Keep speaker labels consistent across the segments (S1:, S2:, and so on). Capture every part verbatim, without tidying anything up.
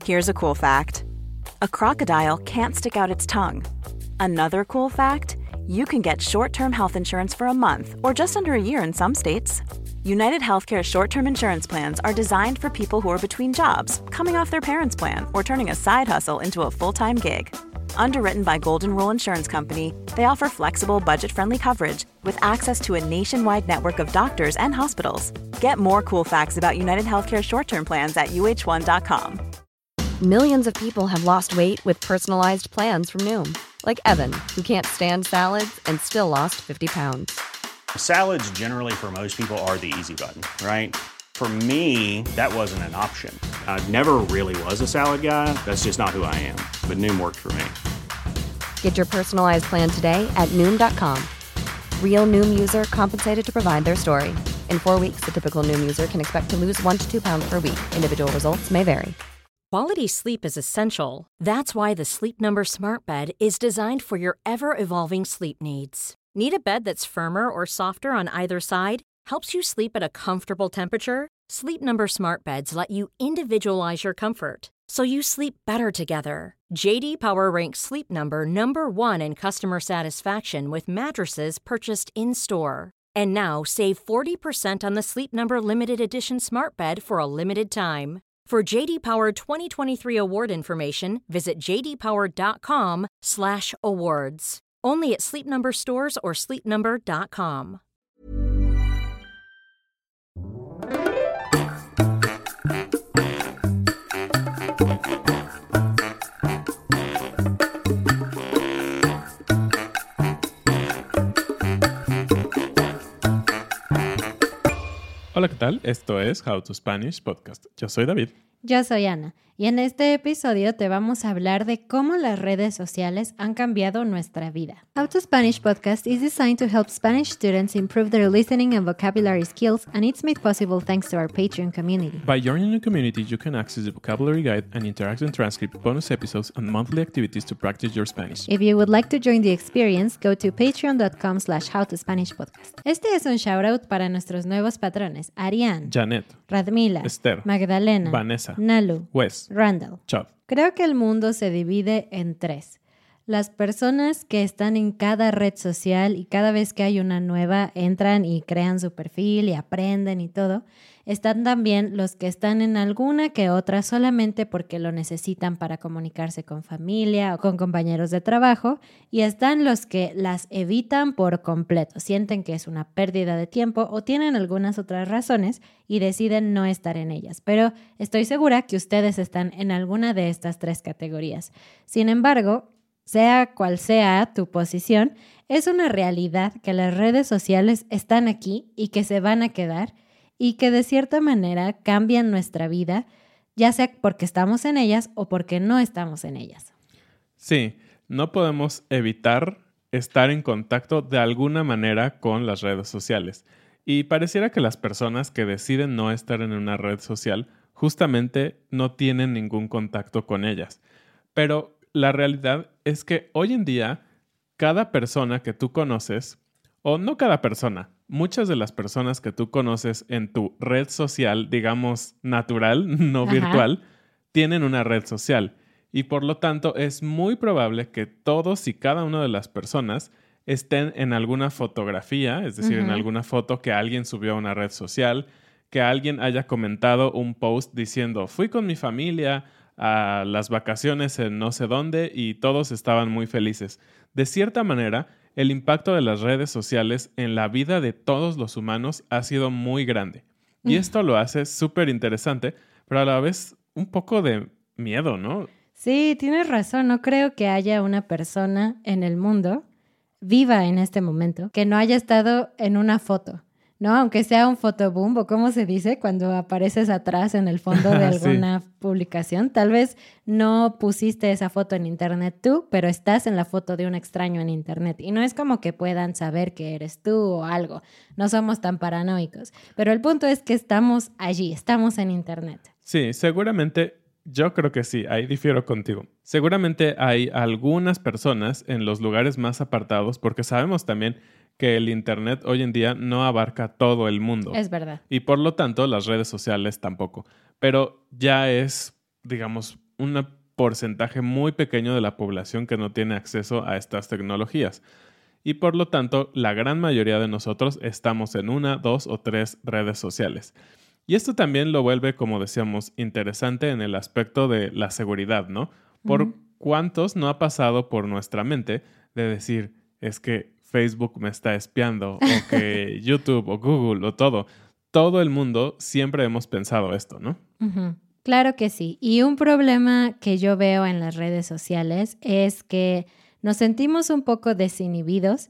S1: Here's a cool fact. A crocodile can't stick out its tongue. Another cool fact, you can get short-term health insurance for a month or just under a year in some states. United Healthcare short-term insurance plans are designed for people who are between jobs, coming off their parents' plan, or turning a side hustle into a full-time gig. Underwritten by Golden Rule Insurance Company, they offer flexible, budget-friendly coverage with access to a nationwide network of doctors and hospitals. Get more cool facts about United Healthcare short-term plans at U H one dot com.
S2: Millions of people have lost weight with personalized plans from Noom. Like Evan, who can't stand salads and still lost fifty pounds.
S3: Salads generally for most people are the easy button, right? For me, that wasn't an option. I never really was a salad guy. That's just not who I am. But Noom worked for me.
S2: Get your personalized plan today at Noom dot com. Real Noom user compensated to provide their story. In four weeks, the typical Noom user can expect to lose one to two pounds per week. Individual results may vary.
S4: Quality sleep is essential. That's why the Sleep Number Smart Bed is designed for your ever-evolving sleep needs. Need a bed that's firmer or softer on either side? Helps you sleep at a comfortable temperature? Sleep Number Smart Beds let you individualize your comfort, so you sleep better together. J D Power ranks Sleep Number number one in customer satisfaction with mattresses purchased in-store. And now, save forty percent on the Sleep Number Limited Edition Smart Bed for a limited time. For J D Power twenty twenty-three award information, visit j d power dot com slash awards. Only at Sleep Number stores or sleep number dot com.
S5: Hola, ¿qué tal? Esto es How to Spanish Podcast. Yo soy David.
S6: Yo soy Ana, y en este episodio te vamos a hablar de cómo las redes sociales han cambiado nuestra vida. How to Spanish Podcast is designed to help Spanish students improve their listening and vocabulary skills, and it's made possible thanks to our Patreon community.
S5: By joining the community, you can access the vocabulary guide and interactive transcript, bonus episodes, and monthly activities to practice your Spanish.
S6: If you would like to join the experience, go to patreon dot com slash how to spanish podcast. Este es un shoutout para nuestros nuevos patrones: Ariane,
S5: Janet,
S6: Radmila,
S5: Esther,
S6: Magdalena,
S5: Vanessa,
S6: Nalu,
S5: Wes,
S6: Randall.
S5: Chad.
S6: Creo que el mundo se divide en tres. Las personas que están en cada red social y cada vez que hay una nueva entran y crean su perfil y aprenden y todo. Están también los que están en alguna que otra solamente porque lo necesitan para comunicarse con familia o con compañeros de trabajo. Y están los que las evitan por completo, sienten que es una pérdida de tiempo o tienen algunas otras razones y deciden no estar en ellas. Pero estoy segura que ustedes están en alguna de estas tres categorías. Sin embargo, sea cual sea tu posición, es una realidad que las redes sociales están aquí y que se van a quedar y que de cierta manera cambian nuestra vida, ya sea porque estamos en ellas o porque no estamos en ellas.
S5: Sí, no podemos evitar estar en contacto de alguna manera con las redes sociales. Y pareciera que las personas que deciden no estar en una red social justamente no tienen ningún contacto con ellas. Pero la realidad es que hoy en día cada persona que tú conoces, o no cada persona, muchas de las personas que tú conoces en tu red social, digamos natural, no
S6: Ajá.
S5: virtual, tienen una red social. Y por lo tanto es muy probable que todos y cada una de las personas estén en alguna fotografía, es decir, uh-huh. en alguna foto que alguien subió a una red social, que alguien haya comentado un post diciendo, fui con mi familia a las vacaciones en no sé dónde y todos estaban muy felices. De cierta manera, el impacto de las redes sociales en la vida de todos los humanos ha sido muy grande. Y esto lo hace súper interesante, pero a la vez un poco de miedo, ¿no?
S6: Sí, tienes razón. No creo que haya una persona en el mundo viva en este momento que no haya estado en una foto, ¿no? Aunque sea un photoboom, o ¿cómo se dice? Cuando apareces atrás en el fondo de alguna sí. publicación. Tal vez no pusiste esa foto en internet tú, pero estás en la foto de un extraño en internet. Y no es como que puedan saber que eres tú o algo. No somos tan paranoicos. Pero el punto es que estamos allí, estamos en internet.
S5: Sí, seguramente, yo creo que sí, ahí difiero contigo. Seguramente hay algunas personas en los lugares más apartados, porque sabemos también que el internet hoy en día no abarca todo el mundo.
S6: Es verdad.
S5: Y por lo tanto, las redes sociales tampoco. Pero ya es, digamos, un porcentaje muy pequeño de la población que no tiene acceso a estas tecnologías. Y por lo tanto, la gran mayoría de nosotros estamos en una, dos o tres redes sociales. Y esto también lo vuelve, como decíamos, interesante en el aspecto de la seguridad, ¿no? Por uh-huh. ¿Cuántos no ha pasado por nuestra mente de decir, es que Facebook me está espiando, o que YouTube o Google o todo? Todo el mundo siempre hemos pensado esto, ¿no?
S6: Uh-huh. Claro que sí. Y un problema que yo veo en las redes sociales es que nos sentimos un poco desinhibidos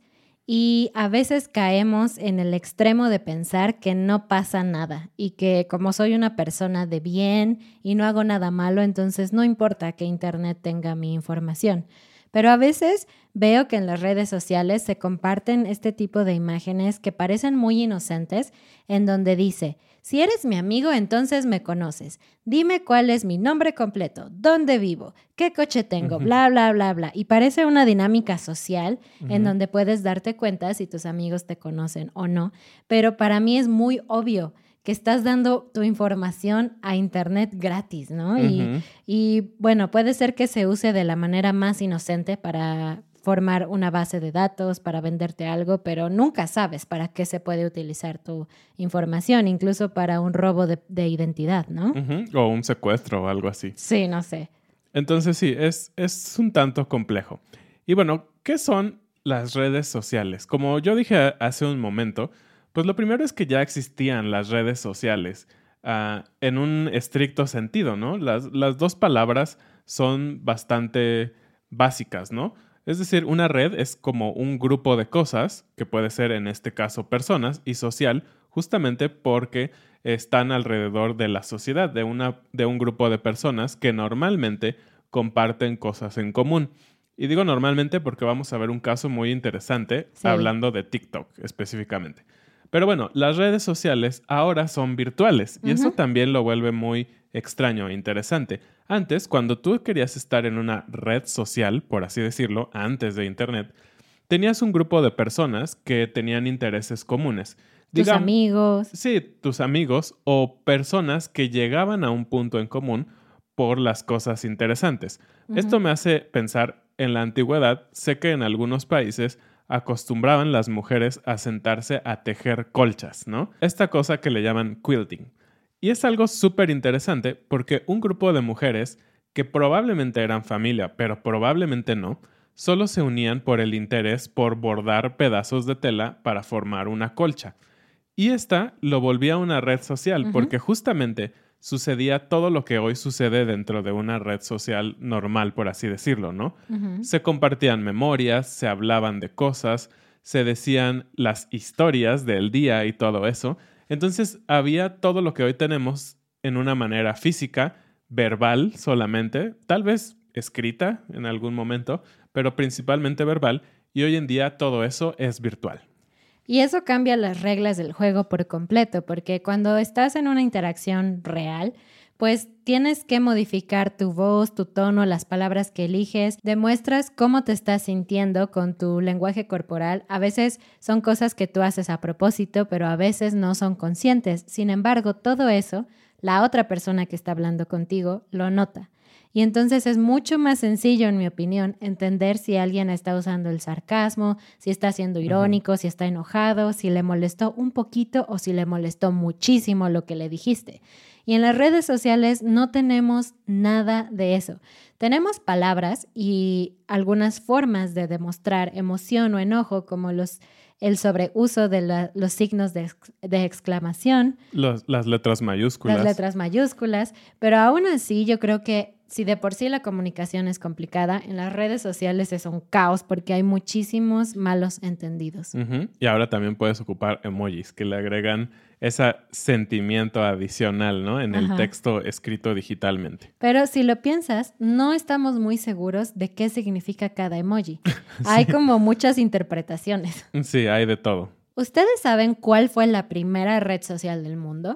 S6: y a veces caemos en el extremo de pensar que no pasa nada y que como soy una persona de bien y no hago nada malo, entonces no importa que Internet tenga mi información. Pero a veces veo que en las redes sociales se comparten este tipo de imágenes que parecen muy inocentes, en donde dice, si eres mi amigo, entonces me conoces. Dime cuál es mi nombre completo, dónde vivo, qué coche tengo, uh-huh. bla, bla, bla, bla. Y parece una dinámica social uh-huh. en donde puedes darte cuenta si tus amigos te conocen o no. Pero para mí es muy obvio que estás dando tu información a Internet gratis, ¿no? Uh-huh. Y, y bueno, puede ser que se use de la manera más inocente para formar una base de datos, para venderte algo, pero nunca sabes para qué se puede utilizar tu información, incluso para un robo de, de identidad, ¿no?
S5: Uh-huh. O un secuestro o algo así.
S6: Sí, no sé.
S5: Entonces sí, es, es un tanto complejo. Y bueno, ¿qué son las redes sociales? Como yo dije hace un momento, pues lo primero es que ya existían las redes sociales uh, en un estricto sentido, ¿no? Las, las dos palabras son bastante básicas, ¿no? Es decir, una red es como un grupo de cosas, que puede ser en este caso personas, y social, justamente porque están alrededor de la sociedad, de, una, de un grupo de personas que normalmente comparten cosas en común. Y digo normalmente porque vamos a ver un caso muy interesante, sí. hablando de TikTok específicamente. Pero bueno, las redes sociales ahora son virtuales y uh-huh. eso también lo vuelve muy extraño e interesante. Antes, cuando tú querías estar en una red social, por así decirlo, antes de Internet, tenías un grupo de personas que tenían intereses comunes.
S6: Tus Digamos, amigos.
S5: Sí, tus amigos o personas que llegaban a un punto en común por las cosas interesantes. Uh-huh. Esto me hace pensar en la antigüedad. Sé que en algunos países acostumbraban las mujeres a sentarse a tejer colchas, ¿no? Esta cosa que le llaman quilting. Y es algo súper interesante porque un grupo de mujeres que probablemente eran familia, pero probablemente no, solo se unían por el interés por bordar pedazos de tela para formar una colcha. Y esta lo volvía una red social uh-huh. porque justamente sucedía todo lo que hoy sucede dentro de una red social normal, por así decirlo, ¿no? Uh-huh. Se compartían memorias, se hablaban de cosas, se decían las historias del día y todo eso. Entonces había todo lo que hoy tenemos en una manera física, verbal solamente, tal vez escrita en algún momento, pero principalmente verbal, y hoy en día todo eso es virtual.
S6: Y eso cambia las reglas del juego por completo, porque cuando estás en una interacción real, pues tienes que modificar tu voz, tu tono, las palabras que eliges, demuestras cómo te estás sintiendo con tu lenguaje corporal. A veces son cosas que tú haces a propósito, pero a veces no son conscientes. Sin embargo, todo eso, la otra persona que está hablando contigo lo nota. Y entonces es mucho más sencillo, en mi opinión, entender si alguien está usando el sarcasmo, si está siendo irónico, uh-huh. si está enojado, si le molestó un poquito o si le molestó muchísimo lo que le dijiste. Y en las redes sociales no tenemos nada de eso. Tenemos palabras y algunas formas de demostrar emoción o enojo, como los, el sobreuso de la, los signos de, de exclamación.
S5: Los, las letras mayúsculas.
S6: Las letras mayúsculas. Pero aún así yo creo que si de por sí la comunicación es complicada, en las redes sociales es un caos porque hay muchísimos malos entendidos.
S5: Uh-huh. Y ahora también puedes ocupar emojis que le agregan ese sentimiento adicional, ¿no? En el Ajá. texto escrito digitalmente.
S6: Pero si lo piensas, no estamos muy seguros de qué significa cada emoji. sí. Hay como muchas interpretaciones.
S5: Sí, hay de todo.
S6: ¿Ustedes saben cuál fue la primera red social del mundo?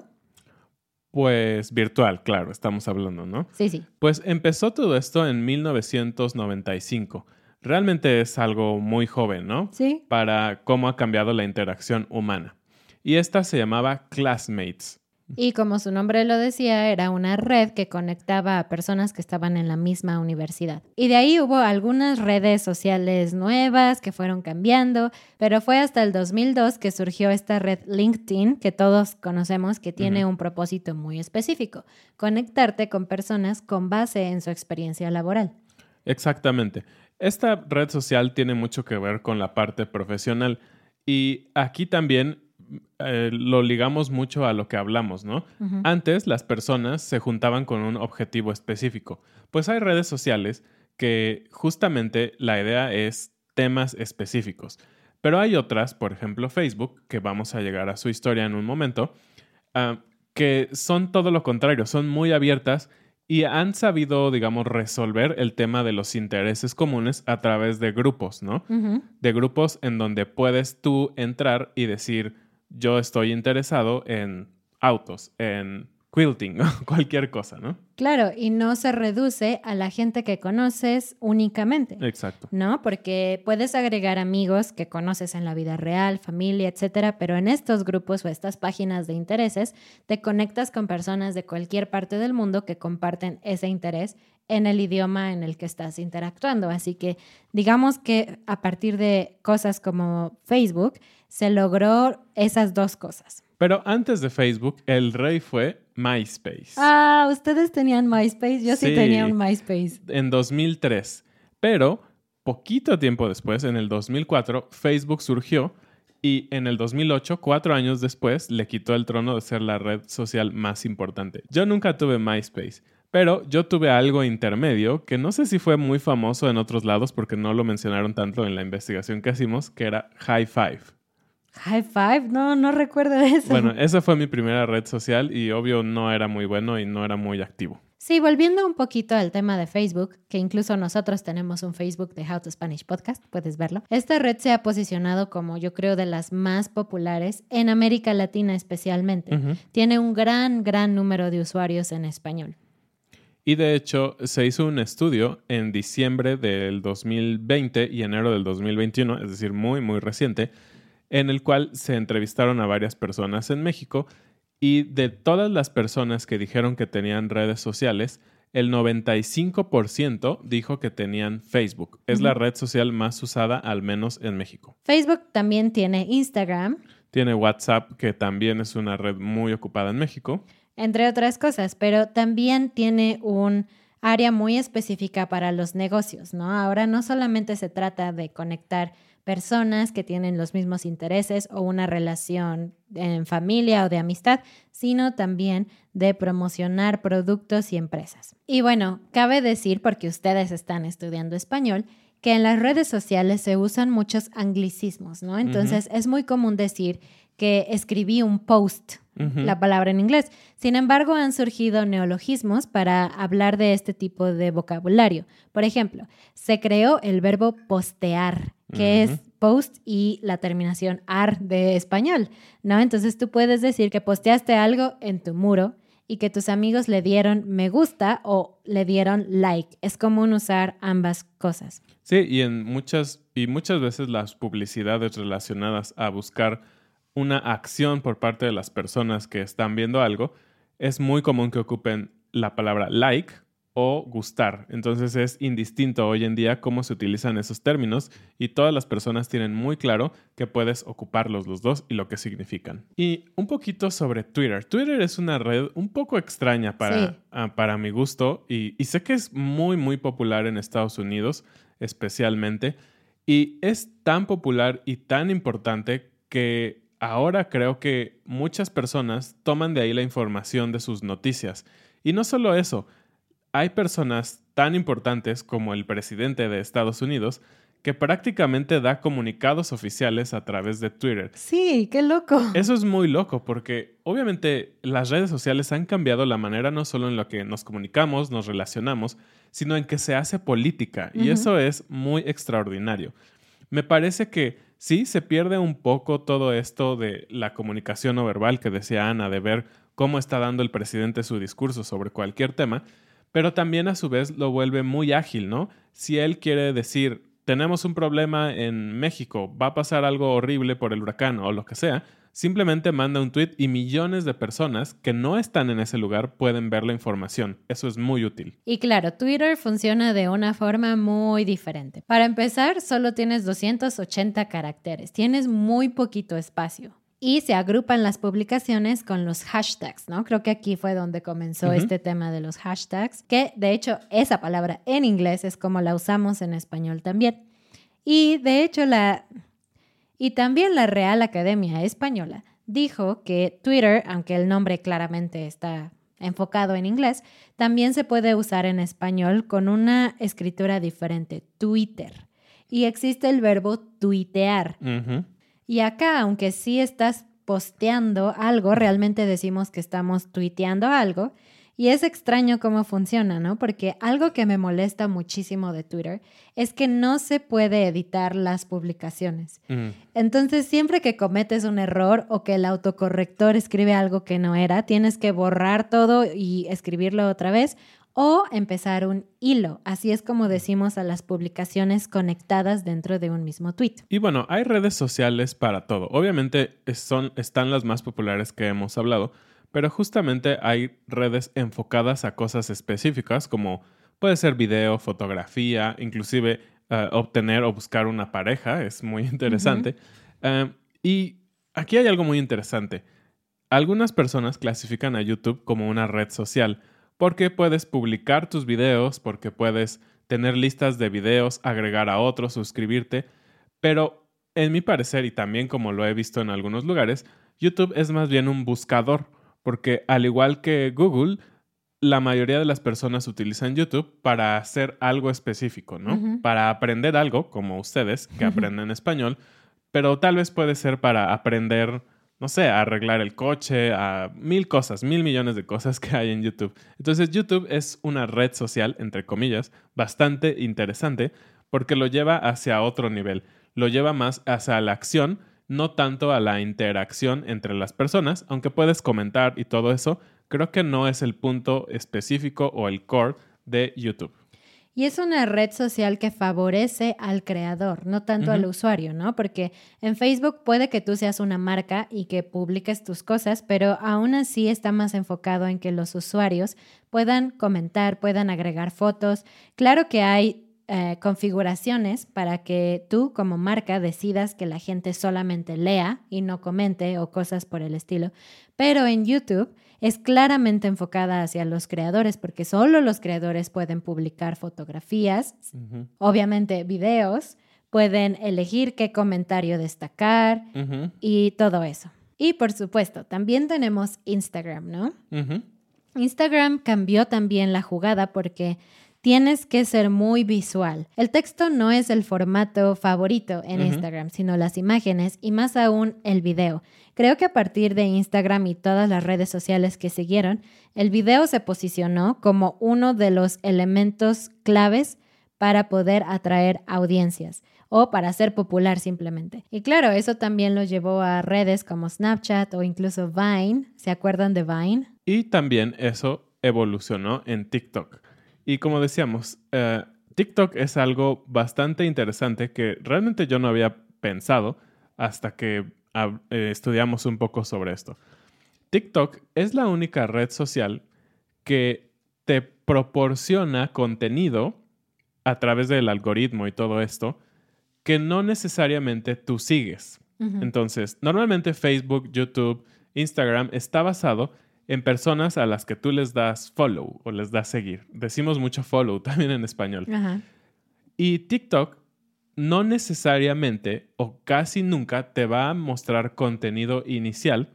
S5: Pues virtual, claro, estamos hablando, ¿no?
S6: Sí, sí.
S5: Pues empezó todo esto en mil novecientos noventa y cinco. Realmente es algo muy joven, ¿no?
S6: Sí.
S5: Para cómo ha cambiado la interacción humana. Y esta se llamaba Classmates.
S6: Y como su nombre lo decía, era una red que conectaba a personas que estaban en la misma universidad. Y de ahí hubo algunas redes sociales nuevas que fueron cambiando, pero fue hasta el dos mil dos que surgió esta red LinkedIn, que todos conocemos, que tiene uh-huh. un propósito muy específico: conectarte con personas con base en su experiencia laboral.
S5: Exactamente. Esta red social tiene mucho que ver con la parte profesional y aquí también Eh, lo ligamos mucho a lo que hablamos, ¿no? Uh-huh. Antes las personas se juntaban con un objetivo específico. Pues hay redes sociales que justamente la idea es temas específicos. Pero hay otras, por ejemplo Facebook, que vamos a llegar a su historia en un momento, uh, que son todo lo contrario, son muy abiertas y han sabido, digamos, resolver el tema de los intereses comunes a través de grupos, ¿no? Uh-huh. De grupos en donde puedes tú entrar y decir: yo estoy interesado en autos, en quilting, cualquier cosa, ¿no?
S6: Claro, y no se reduce a la gente que conoces únicamente.
S5: Exacto.
S6: ¿No? Porque puedes agregar amigos que conoces en la vida real, familia, etcétera, pero en estos grupos o estas páginas de intereses te conectas con personas de cualquier parte del mundo que comparten ese interés en el idioma en el que estás interactuando. Así que digamos que a partir de cosas como Facebook se logró esas dos cosas.
S5: Pero antes de Facebook, el rey fue MySpace.
S6: Ah, ¿ustedes tenían MySpace? Yo sí, sí tenía un MySpace.
S5: En dos mil tres. Pero poquito tiempo después, en el dos mil cuatro, Facebook surgió y en el dos mil ocho, cuatro años después, le quitó el trono de ser la red social más importante. Yo nunca tuve MySpace, pero yo tuve algo intermedio que no sé si fue muy famoso en otros lados porque no lo mencionaron tanto en la investigación que hicimos, que era High Five.
S6: High Five, no, no recuerdo eso.
S5: Bueno, esa fue mi primera red social y obvio no era muy bueno y no era muy activo.
S6: Sí, volviendo un poquito al tema de Facebook, que incluso nosotros tenemos un Facebook de How to Spanish Podcast, puedes verlo. Esta red se ha posicionado como, yo creo, de las más populares en América Latina especialmente. Uh-huh. Tiene un gran, gran número de usuarios en español.
S5: Y de hecho, se hizo un estudio en diciembre del dos mil veinte y enero del dos mil veintiuno, es decir, muy, muy reciente, en el cual se entrevistaron a varias personas en México y de todas las personas que dijeron que tenían redes sociales, el noventa y cinco por ciento dijo que tenían Facebook. Es uh-huh. la red social más usada, al menos en México.
S6: Facebook también tiene Instagram.
S5: Tiene WhatsApp, que también es una red muy ocupada en México.
S6: Entre otras cosas, pero también tiene un área muy específica para los negocios, ¿no? Ahora no solamente se trata de conectar personas que tienen los mismos intereses o una relación en familia o de amistad, sino también de promocionar productos y empresas. Y bueno, cabe decir, porque ustedes están estudiando español, que en las redes sociales se usan muchos anglicismos, ¿no? Entonces, uh-huh. es muy común decir que escribí un post, uh-huh. la palabra en inglés. Sin embargo, han surgido neologismos para hablar de este tipo de vocabulario. Por ejemplo, se creó el verbo postear, que uh-huh. es post y la terminación ar de español, ¿no? Entonces tú puedes decir que posteaste algo en tu muro y que tus amigos le dieron me gusta o le dieron like. Es común usar ambas cosas.
S5: Sí, y en muchas, y muchas veces las publicidades relacionadas a buscar una acción por parte de las personas que están viendo algo, es muy común que ocupen la palabra like o gustar. Entonces es indistinto hoy en día cómo se utilizan esos términos y todas las personas tienen muy claro que puedes ocuparlos los dos y lo que significan. Y un poquito sobre Twitter. Twitter es una red un poco extraña para, sí. uh, para mi gusto y, y sé que es muy, muy popular en Estados Unidos especialmente y es tan popular y tan importante que ahora creo que muchas personas toman de ahí la información de sus noticias. Y no solo eso, hay personas tan importantes como el presidente de Estados Unidos que prácticamente da comunicados oficiales a través de Twitter.
S6: Sí, qué loco.
S5: Eso es muy loco porque obviamente las redes sociales han cambiado la manera no solo en la que nos comunicamos, nos relacionamos, sino en que se hace política. Uh-huh. Y eso es muy extraordinario. Me parece que sí, se pierde un poco todo esto de la comunicación no verbal que decía Ana, de ver cómo está dando el presidente su discurso sobre cualquier tema, pero también a su vez lo vuelve muy ágil, ¿no? Si él quiere decir, tenemos un problema en México, va a pasar algo horrible por el huracán o lo que sea, Simplemente manda un tweet y millones de personas que no están en ese lugar pueden ver la información. Eso es muy útil.
S6: Y claro, Twitter funciona de una forma muy diferente. Para empezar, solo tienes doscientos ochenta caracteres. Tienes muy poquito espacio. Y se agrupan las publicaciones con los hashtags, ¿no? Creo que aquí fue donde comenzó uh-huh. este tema de los hashtags, que de hecho esa palabra en inglés es como la usamos en español también. Y de hecho la... Y también la Real Academia Española dijo que Twitter, aunque el nombre claramente está enfocado en inglés, también se puede usar en español con una escritura diferente, Twitter. Y existe el verbo tuitear. Uh-huh. Y acá, aunque sí estás posteando algo, realmente decimos que estamos tuiteando algo. Y es extraño cómo funciona, ¿no? Porque algo que me molesta muchísimo de Twitter es que no se puede editar las publicaciones. Mm. Entonces, siempre que cometes un error o que el autocorrector escribe algo que no era, tienes que borrar todo y escribirlo otra vez o empezar un hilo. Así es como decimos a las publicaciones conectadas dentro de un mismo tweet.
S5: Y bueno, hay redes sociales para todo. Obviamente son, están las más populares que hemos hablado, pero justamente hay redes enfocadas a cosas específicas como puede ser video, fotografía, inclusive uh, obtener o buscar una pareja. Es muy interesante. Uh-huh. Uh, y aquí hay algo muy interesante. Algunas personas clasifican a YouTube como una red social porque puedes publicar tus videos, porque puedes tener listas de videos, agregar a otros, suscribirte. Pero en mi parecer, y también como lo he visto en algunos lugares, YouTube es más bien un buscador. Porque al igual que Google, la mayoría de las personas utilizan YouTube para hacer algo específico, ¿no? Uh-huh. Para aprender algo, como ustedes, que aprenden español, pero tal vez puede ser para aprender, no sé, a arreglar el coche, a mil cosas, mil millones de cosas que hay en YouTube. Entonces, YouTube es una red social, entre comillas, bastante interesante porque lo lleva hacia otro nivel. Lo lleva más hacia la acción, no tanto a la interacción entre las personas, aunque puedes comentar y todo eso, creo que no es el punto específico o el core de YouTube.
S6: Y es una red social que favorece al creador, no tanto uh-huh. al usuario, ¿no? Porque en Facebook puede que tú seas una marca y que publiques tus cosas, pero aún así está más enfocado en que los usuarios puedan comentar, puedan agregar fotos. Claro que hay Eh, configuraciones para que tú como marca decidas que la gente solamente lea y no comente o cosas por el estilo, pero en YouTube es claramente enfocada hacia los creadores porque solo los creadores pueden publicar fotografías, uh-huh. obviamente videos, pueden elegir qué comentario destacar uh-huh. y todo eso. Y por supuesto, también tenemos Instagram, ¿no? Uh-huh. Instagram cambió también la jugada porque tienes que ser muy visual. El texto no es el formato favorito en uh-huh. Instagram, sino las imágenes y más aún el video. Creo que a partir de Instagram y todas las redes sociales que siguieron, el video se posicionó como uno de los elementos claves para poder atraer audiencias o para ser popular simplemente. Y claro, eso también lo llevó a redes como Snapchat o incluso Vine. ¿Se acuerdan de Vine?
S5: Y también eso evolucionó en TikTok. Y como decíamos, uh, TikTok es algo bastante interesante que realmente yo no había pensado hasta que uh, eh, estudiamos un poco sobre esto. TikTok es la única red social que te proporciona contenido a través del algoritmo y todo esto que no necesariamente tú sigues. Uh-huh. Entonces, normalmente Facebook, YouTube, Instagram está basado en personas a las que tú les das follow o les das seguir. Decimos mucho follow también en español. Ajá. Y TikTok no necesariamente o casi nunca te va a mostrar contenido inicial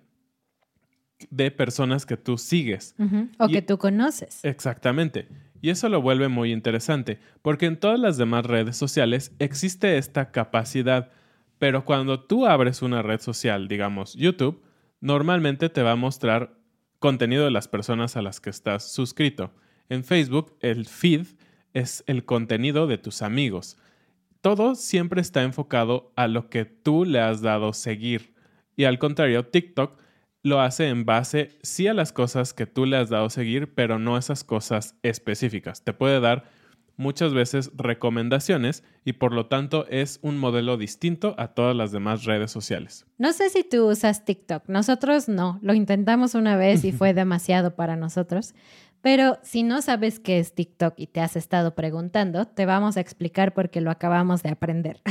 S5: de personas que tú sigues.
S6: Uh-huh. O y, que tú conoces.
S5: Exactamente. Y eso lo vuelve muy interesante porque en todas las demás redes sociales existe esta capacidad, pero cuando tú abres una red social, digamos YouTube, normalmente te va a mostrar contenido de las personas a las que estás suscrito. En Facebook, el feed es el contenido de tus amigos. Todo siempre está enfocado a lo que tú le has dado seguir. Y al contrario, TikTok lo hace en base sí a las cosas que tú le has dado seguir, pero no esas cosas específicas. Te puede dar muchas veces recomendaciones y por lo tanto es un modelo distinto a todas las demás redes sociales.
S6: No sé si tú usas TikTok. Nosotros no. Lo intentamos una vez y fue demasiado para nosotros. Pero si no sabes qué es TikTok y te has estado preguntando, te vamos a explicar porque lo acabamos de aprender.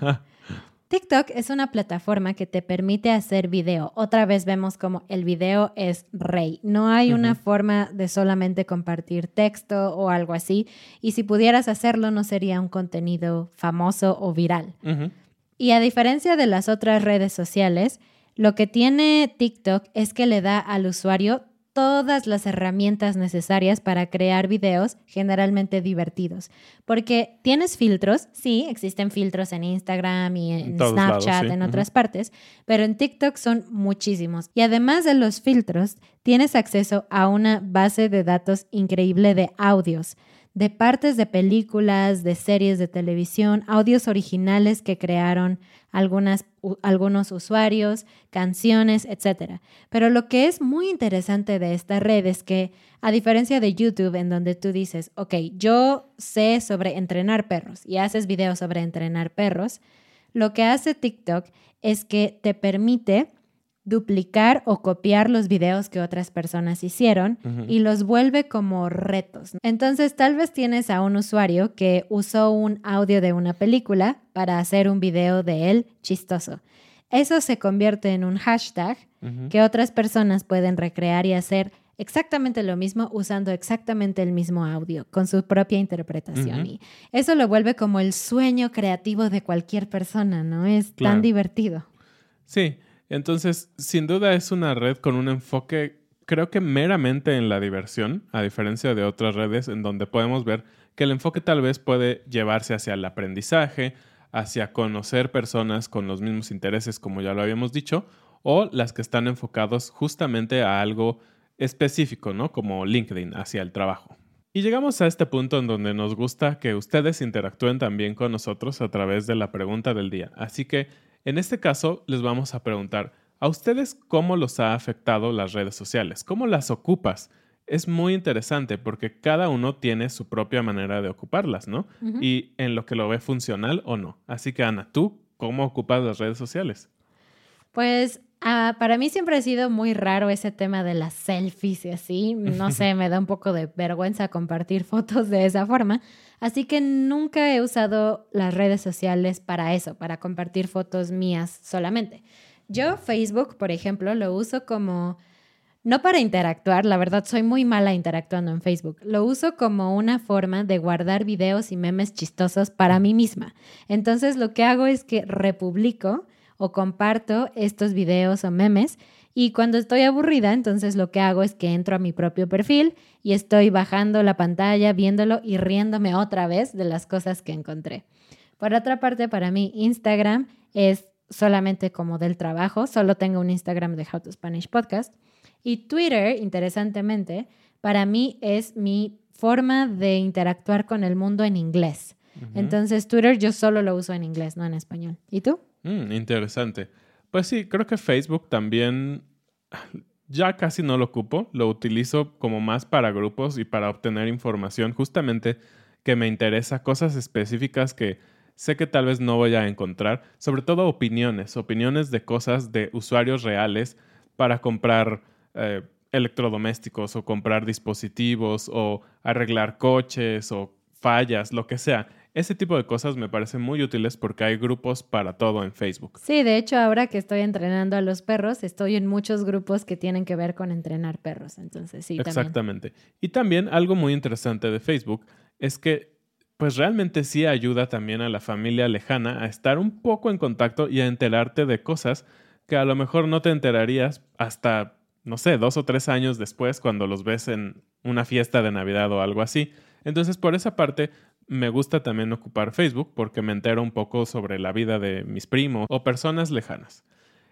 S6: TikTok es una plataforma que te permite hacer video. Otra vez vemos como el video es rey. No hay uh-huh. una forma de solamente compartir texto o algo así. Y si pudieras hacerlo, no sería un contenido famoso o viral. Uh-huh. Y a diferencia de las otras redes sociales, lo que tiene TikTok es que le da al usuario todas las herramientas necesarias para crear videos generalmente divertidos. Porque tienes filtros, sí, existen filtros en Instagram y en, en Snapchat, lados, sí. en otras uh-huh. partes, pero en TikTok son muchísimos. Y además de los filtros, tienes acceso a una base de datos increíble de audios, de partes de películas, de series de televisión, audios originales que crearon algunas, u, algunos usuarios, canciones, etcétera. Pero lo que es muy interesante de esta red es que, a diferencia de YouTube, en donde tú dices, ok, yo sé sobre entrenar perros y haces videos sobre entrenar perros, lo que hace TikTok es que te permite duplicar o copiar los videos que otras personas hicieron uh-huh. y los vuelve como retos. Entonces, tal vez tienes a un usuario que usó un audio de una película para hacer un video de él chistoso. Eso se convierte en un hashtag uh-huh. que otras personas pueden recrear y hacer exactamente lo mismo usando exactamente el mismo audio con su propia interpretación. Uh-huh. Y eso lo vuelve como el sueño creativo de cualquier persona, ¿no? Es claro. tan divertido.
S5: Sí. Entonces, sin duda es una red con un enfoque, creo que meramente en la diversión, a diferencia de otras redes en donde podemos ver que el enfoque tal vez puede llevarse hacia el aprendizaje, hacia conocer personas con los mismos intereses, como ya lo habíamos dicho, o las que están enfocados justamente a algo específico, ¿no? Como LinkedIn, hacia el trabajo. Y llegamos a este punto en donde nos gusta que ustedes interactúen también con nosotros a través de la pregunta del día. Así que en este caso, les vamos a preguntar, ¿a ustedes cómo los ha afectado las redes sociales? ¿Cómo las ocupas? Es muy interesante porque cada uno tiene su propia manera de ocuparlas, ¿no? Uh-huh. Y en lo que lo ve funcional o no. Así que, Ana, ¿tú cómo ocupas las redes sociales?
S6: Pues uh, para mí siempre ha sido muy raro ese tema de las selfies y así. No sé, me da un poco de vergüenza compartir fotos de esa forma. Así que nunca he usado las redes sociales para eso, para compartir fotos mías solamente. Yo Facebook, por ejemplo, lo uso como, no para interactuar, la verdad soy muy mala interactuando en Facebook. Lo uso como una forma de guardar videos y memes chistosos para mí misma. Entonces lo que hago es que republico o comparto estos videos o memes. Y cuando estoy aburrida, entonces lo que hago es que entro a mi propio perfil y estoy bajando la pantalla, viéndolo y riéndome otra vez de las cosas que encontré. Por otra parte, para mí Instagram es solamente como del trabajo. Solo tengo un Instagram de How to Spanish Podcast. Y Twitter, interesantemente, para mí es mi forma de interactuar con el mundo en inglés. Uh-huh. Entonces, Twitter yo solo lo uso en inglés, no en español. ¿Y tú?
S5: Mm, interesante. Pues sí, creo que Facebook también ya casi no lo ocupo. Lo utilizo como más para grupos y para obtener información justamente que me interesa, cosas específicas que sé que tal vez no voy a encontrar. Sobre todo opiniones, opiniones de cosas de usuarios reales para comprar eh, electrodomésticos o comprar dispositivos o arreglar coches o fallas, lo que sea. Ese tipo de cosas me parecen muy útiles porque hay grupos para todo en Facebook.
S6: Sí, de hecho, ahora que estoy entrenando a los perros, estoy en muchos grupos que tienen que ver con entrenar perros. Entonces, sí,
S5: exactamente. También. Y también algo muy interesante de Facebook es que pues realmente sí ayuda también a la familia lejana a estar un poco en contacto y a enterarte de cosas que a lo mejor no te enterarías hasta, no sé, dos o tres años después cuando los ves en una fiesta de Navidad o algo así. Entonces, por esa parte, me gusta también ocupar Facebook porque me entero un poco sobre la vida de mis primos o personas lejanas.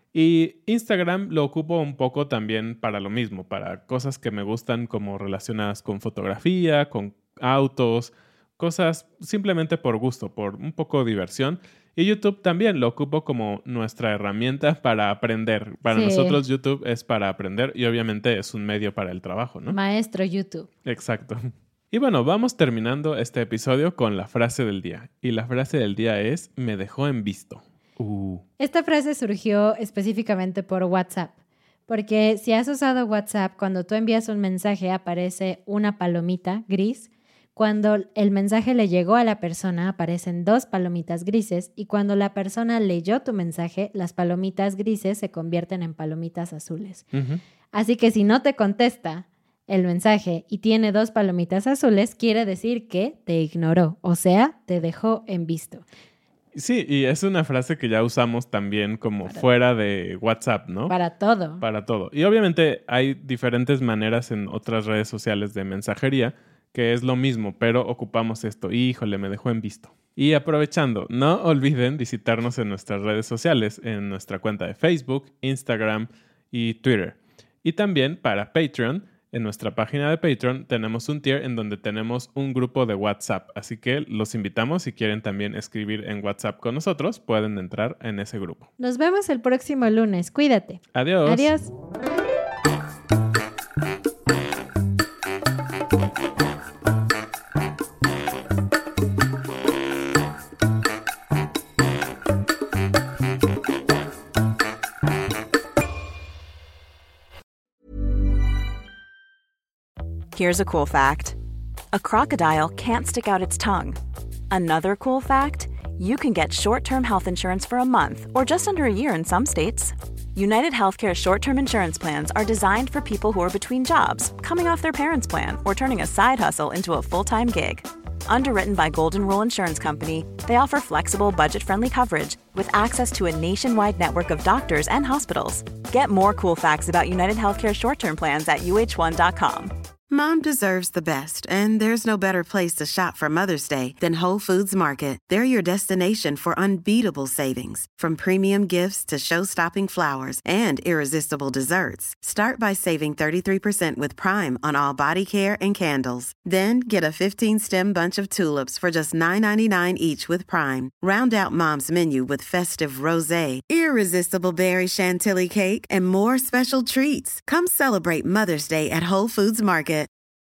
S5: Y Instagram lo ocupo un poco también para lo mismo, para cosas que me gustan como relacionadas con fotografía, con autos, cosas simplemente por gusto, por un poco de diversión. Y YouTube también lo ocupo como nuestra herramienta para aprender. Para sí. nosotros YouTube es para aprender y obviamente es un medio para el trabajo, ¿no?
S6: Maestro YouTube.
S5: Exacto. Y bueno, vamos terminando este episodio con la frase del día. Y la frase del día es, me dejó en visto. Uh.
S6: Esta frase surgió específicamente por WhatsApp. Porque si has usado WhatsApp, cuando tú envías un mensaje aparece una palomita gris. Cuando el mensaje le llegó a la persona aparecen dos palomitas grises. Y cuando la persona leyó tu mensaje, las palomitas grises se convierten en palomitas azules. Uh-huh. Así que si no te contesta el mensaje y tiene dos palomitas azules, quiere decir que te ignoró, o sea, te dejó en visto.
S5: Sí, y es una frase que ya usamos también como para, fuera de WhatsApp, ¿no?
S6: Para todo.
S5: Para todo. Y obviamente hay diferentes maneras en otras redes sociales de mensajería que es lo mismo, pero ocupamos esto. Híjole, me dejó en visto. Y aprovechando, no olviden visitarnos en nuestras redes sociales, en nuestra cuenta de Facebook, Instagram y Twitter. Y también para Patreon, en nuestra página de Patreon tenemos un tier en donde tenemos un grupo de WhatsApp. Así que los invitamos, si quieren también escribir en WhatsApp con nosotros, pueden entrar en ese grupo.
S6: Nos vemos el próximo lunes. Cuídate.
S5: Adiós.
S6: Adiós.
S1: Here's a cool fact. A crocodile can't stick out its tongue. Another cool fact, you can get short-term health insurance for a month or just under a year in some states. United Healthcare short-term insurance plans are designed for people who are between jobs, coming off their parents' plan, or turning a side hustle into a full-time gig. Underwritten by Golden Rule Insurance Company, they offer flexible, budget-friendly coverage with access to a nationwide network of doctors and hospitals. Get more cool facts about United Healthcare short-term plans at U H one dot com.
S7: Mom deserves the best, and there's no better place to shop for Mother's Day than Whole Foods Market. They're your destination for unbeatable savings, from premium gifts to show-stopping flowers and irresistible desserts. Start by saving thirty-three percent with Prime on all body care and candles. Then get a fifteen-stem bunch of tulips for just nine ninety-nine each with Prime. Round out Mom's menu with festive rosé, irresistible berry chantilly cake, and more special treats. Come celebrate Mother's Day at Whole Foods Market.